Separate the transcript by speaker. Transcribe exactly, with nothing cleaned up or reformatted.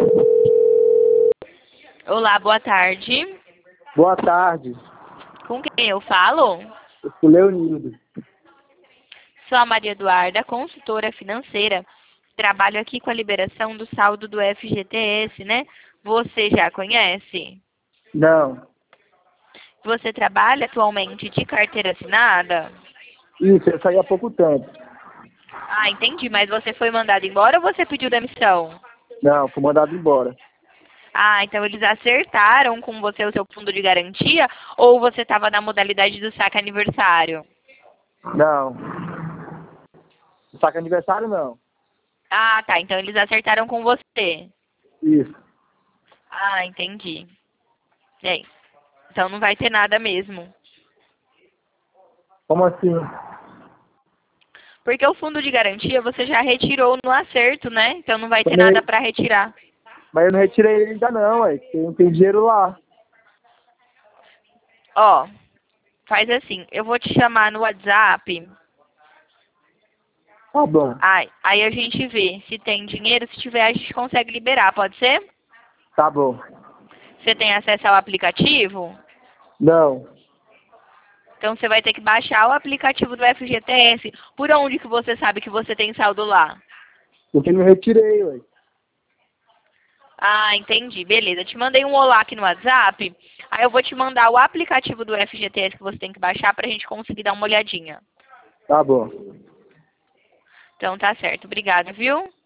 Speaker 1: Olá, boa tarde.
Speaker 2: Boa tarde.
Speaker 1: Com quem eu falo?
Speaker 2: Eu sou Leonildo.
Speaker 1: Sou a Maria Eduarda, consultora financeira. Trabalho aqui com a liberação do saldo do F G T S, né? Você já conhece?
Speaker 2: Não.
Speaker 1: Você trabalha atualmente de carteira assinada?
Speaker 2: Isso, eu saí há pouco tempo.
Speaker 1: Ah, entendi. Mas você foi mandado embora ou você pediu demissão?
Speaker 2: Não, fui mandado embora.
Speaker 1: Ah, então eles acertaram com você o seu fundo de garantia ou você estava na modalidade do saque aniversário?
Speaker 2: Não. Saca aniversário, não.
Speaker 1: Ah, tá. Então eles acertaram com você.
Speaker 2: Isso.
Speaker 1: Ah, entendi. É isso. Então não vai ter nada mesmo.
Speaker 2: Como assim?
Speaker 1: Porque o fundo de garantia você já retirou no acerto, né? Então não vai ter
Speaker 2: Também,
Speaker 1: nada para retirar.
Speaker 2: mas eu não retirei ele ainda não, ué. Porque não tem dinheiro lá.
Speaker 1: Ó, faz assim, eu vou te chamar no WhatsApp.
Speaker 2: Tá bom.
Speaker 1: Ai, aí a gente vê se tem dinheiro, se tiver a gente consegue liberar, pode ser?
Speaker 2: Tá bom.
Speaker 1: Você tem acesso ao aplicativo?
Speaker 2: Não.
Speaker 1: Então você vai ter que baixar o aplicativo do F G T S. Por onde que você sabe que você tem saldo lá?
Speaker 2: Porque não retirei, ué.
Speaker 1: Ah, entendi. Beleza. Te mandei um olá aqui no WhatsApp. Aí eu vou te mandar o aplicativo do F G T S que você tem que baixar pra gente conseguir dar uma olhadinha.
Speaker 2: Tá bom.
Speaker 1: Então tá certo. Obrigada, viu?